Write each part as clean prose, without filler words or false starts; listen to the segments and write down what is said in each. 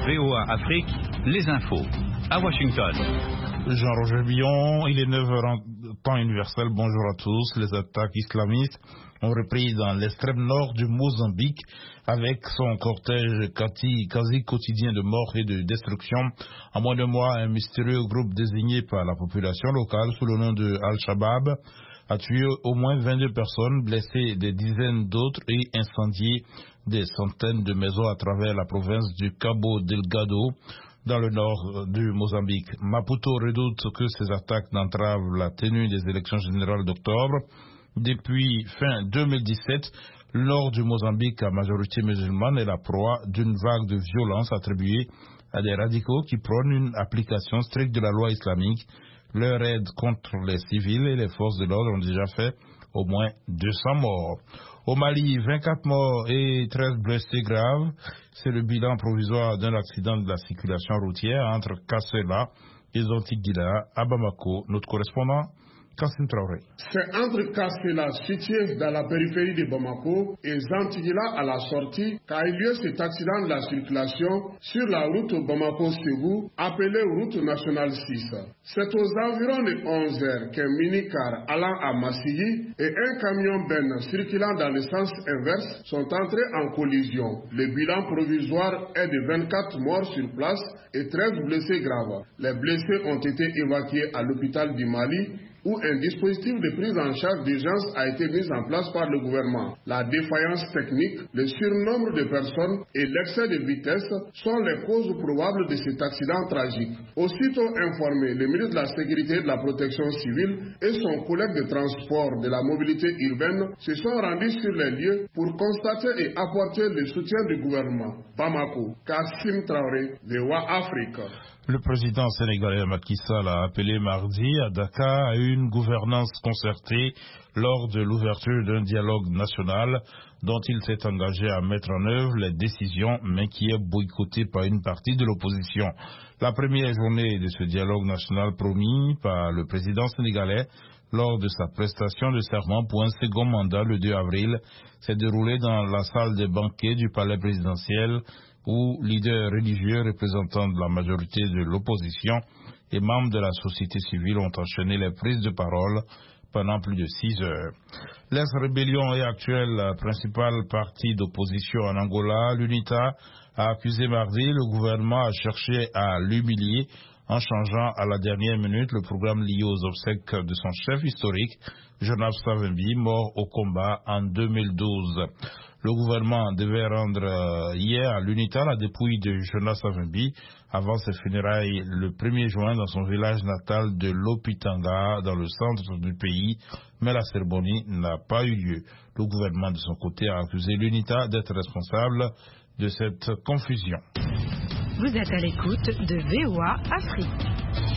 VOA Afrique, les infos. À Washington. Jean-Roger Billon, il est 9h en temps universel. Bonjour à tous. Les attaques islamistes ont repris dans l'extrême nord du Mozambique avec son cortège quasi quotidien de morts et de destruction. En moins de mois, un mystérieux groupe désigné par la population locale sous le nom de Al-Shabaab a tué au moins 22 personnes, blessé des dizaines d'autres et incendié des centaines de maisons à travers la province du Cabo Delgado, dans le nord du Mozambique. Maputo redoute que ces attaques n'entravent la tenue des élections générales d'octobre. Depuis fin 2017, le nord du Mozambique, à majorité musulmane, est la proie d'une vague de violence attribuée à des radicaux qui prônent une application stricte de la loi islamique. Leur aide contre les civils et les forces de l'ordre ont déjà fait au moins 200 morts. Au Mali, 24 morts et 13 blessés graves. C'est le bilan provisoire d'un accident de la circulation routière entre Kassela et Zontigila à Bamako. Notre correspondant, Kassim Traoré. C'est entre Kassela, situé dans la périphérie de Bamako, et Zantigila à la sortie qu'a eu lieu cet accident de la circulation sur la route Bamako-Ségou, appelée route nationale 6. C'est aux environs de 11h qu'un mini-car allant à Massigui et un camion Ben circulant dans le sens inverse sont entrés en collision. Le bilan provisoire est de 24 morts sur place et 13 blessés graves. Les blessés ont été évacués à l'hôpital du Mali, où un dispositif de prise en charge d'urgence a été mis en place par le gouvernement. La défaillance technique, le surnombre de personnes et l'excès de vitesse sont les causes probables de cet accident tragique. Aussitôt informé, le ministre de la Sécurité et de la Protection civile et son collègue de transport de la mobilité urbaine se sont rendus sur les lieux pour constater et apporter le soutien du gouvernement. Bamako, Kassim Traoré, VOA Afrique. Le président sénégalais Macky Sall a appelé mardi à Dakar à une gouvernance concertée lors de l'ouverture d'un dialogue national dont il s'est engagé à mettre en œuvre les décisions, mais qui est boycotté par une partie de l'opposition. La première journée de ce dialogue national promis par le président sénégalais lors de sa prestation de serment pour un second mandat le 2 avril s'est déroulée dans la salle des banquets du palais présidentiel, où leaders religieux représentants de la majorité de l'opposition et membres de la société civile ont enchaîné les prises de parole pendant plus de 6 heures. L'ex-rébellion est actuelle principale parti d'opposition en Angola. L'UNITA a accusé mardi le gouvernement à chercher à l'humilier en changeant à la dernière minute le programme lié aux obsèques de son chef historique, Jonas Savimbi, mort au combat en 2012. Le gouvernement devait rendre hier à l'UNITA la dépouille de Jonas Savimbi avant ses funérailles le 1er juin dans son village natal de Lopitanga, dans le centre du pays, mais la cérémonie n'a pas eu lieu. Le gouvernement de son côté a accusé l'UNITA d'être responsable de cette confusion. Vous êtes à l'écoute de VOA Afrique.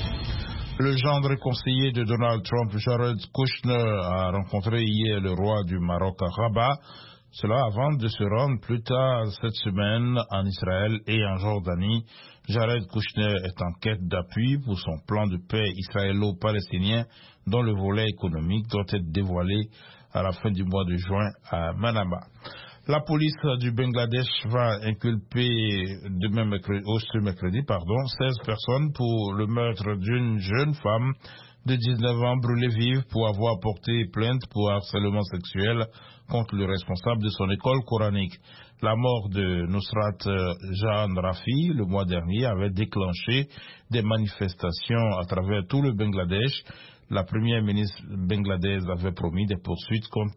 Le gendre conseiller de Donald Trump, Jared Kushner, a rencontré hier le roi du Maroc à Rabat. Cela avant de se rendre plus tard cette semaine en Israël et en Jordanie. Jared Kushner est en quête d'appui pour son plan de paix israélo-palestinien dont le volet économique doit être dévoilé à la fin du mois de juin à Manama. La police du Bangladesh va inculper ce mercredi 16 personnes pour le meurtre d'une jeune femme de 19 ans brûlée vive pour avoir porté plainte pour harcèlement sexuel contre le responsable de son école coranique. La mort de Nusrat Jahan Rafi le mois dernier avait déclenché des manifestations à travers tout le Bangladesh. La première ministre bangladaise avait promis des poursuites contre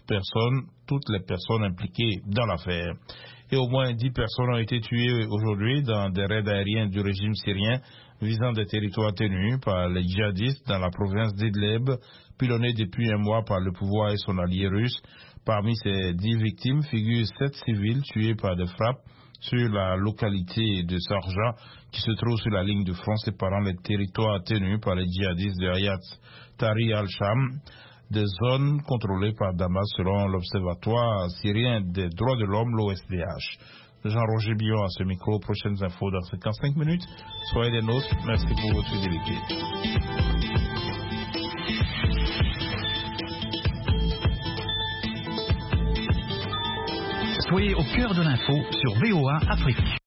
toutes les personnes impliquées dans l'affaire. Et au moins 10 personnes ont été tuées aujourd'hui dans des raids aériens du régime syrien visant des territoires tenus par les djihadistes dans la province d'Idlib, pilonnés depuis un mois par le pouvoir et son allié russe. Parmi ces 10 victimes figurent 7 civils tués par des frappes sur la localité de Sarja, qui se trouve sur la ligne de front séparant les territoires tenus par les djihadistes de Hayat Tahrir al-Sham, des zones contrôlées par Damas selon l'Observatoire syrien des droits de l'homme, l'OSDH. Jean-Roger Billon à ce micro. Prochaines infos dans 55 minutes. Soyez des nôtres. Merci pour votre fidélité. Soyez au cœur de l'info sur VOA Afrique.